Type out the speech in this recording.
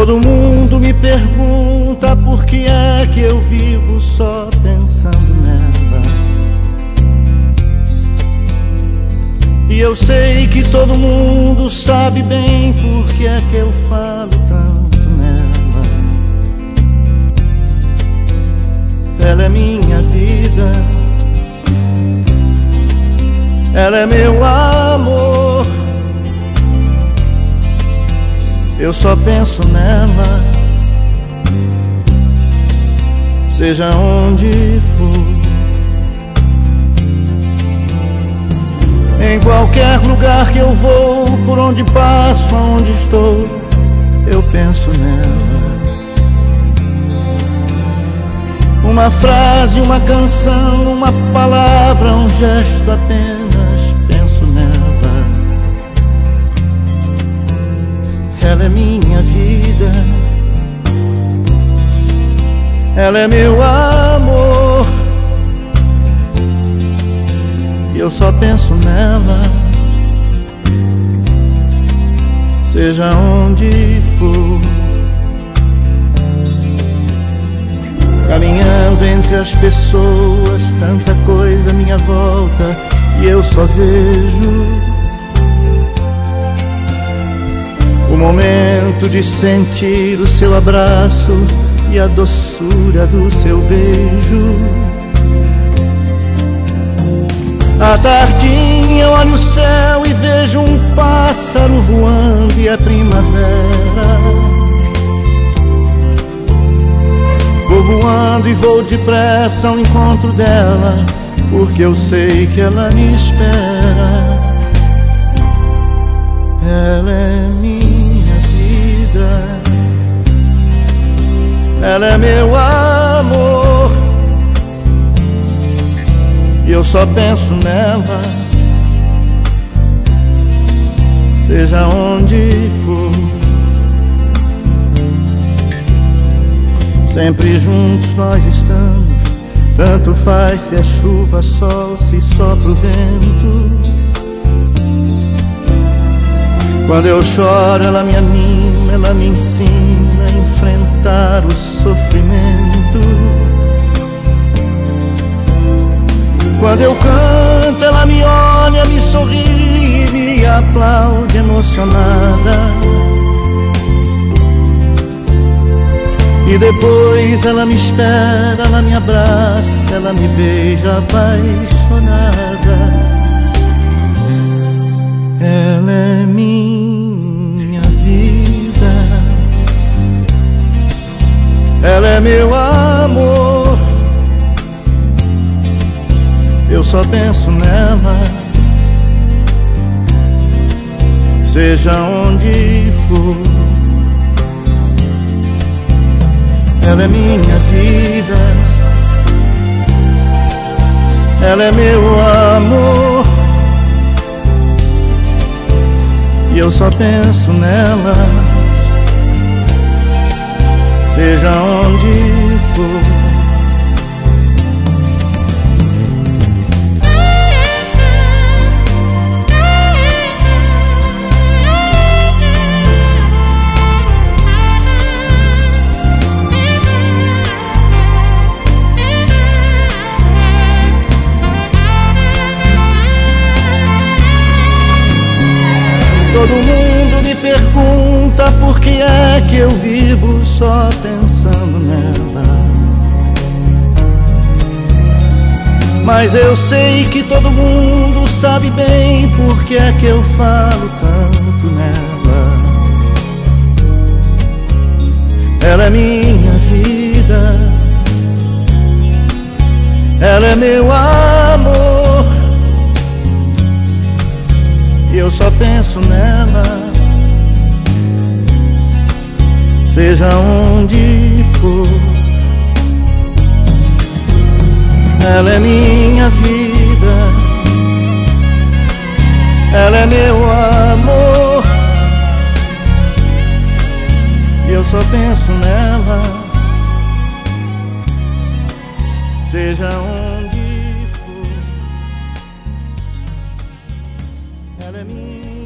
Todo mundo me pergunta por que é que eu vivo só pensando nela. E eu sei que todo mundo sabe bem por que é que eu falo tanto nela. Ela é minha vida, ela é meu amor. Eu só penso nela, seja onde for. Em qualquer lugar que eu vou, por onde passo, aonde estou, eu penso nela. Uma frase, uma canção, uma palavra, um gesto, apenas penso nela. Ela é minha vida, ela é meu amor. E eu só penso nela, seja onde for. Caminhando entre as pessoas, tanta coisa à minha volta, e eu só vejo o momento de sentir o seu abraço e a doçura do seu beijo. À tardinha eu olho o céu e vejo um pássaro voando e a primavera. Vou voando e vou depressa ao encontro dela, porque eu sei que ela me espera. Ela é minha vida, ela é meu amor. E eu só penso nela, seja onde for. Sempre juntos nós estamos, tanto faz se é chuva, sol, se sopra o vento. Quando eu choro ela me anima, ela me ensina a enfrentar o sofrimento. Quando eu canto ela me olha, me sorri e me aplaude emocionada. E depois ela me espera, ela me abraça, ela me beija apaixonada. Ela é minha vida, ela é meu amor. Eu só penso nela, seja onde for. Ela é minha vida, ela é meu amor. E eu só penso nela, seja onde for. Todo mundo me pergunta por que é que eu vivo só pensando nela. Mas eu sei que todo mundo sabe bem por que é que eu falo tanto nela. Ela é minha vida, ela é meu amor. E eu só penso nela, seja onde for. Ela é minha vida, ela é meu amor. E eu só penso nela, seja onde for. Ela é minha.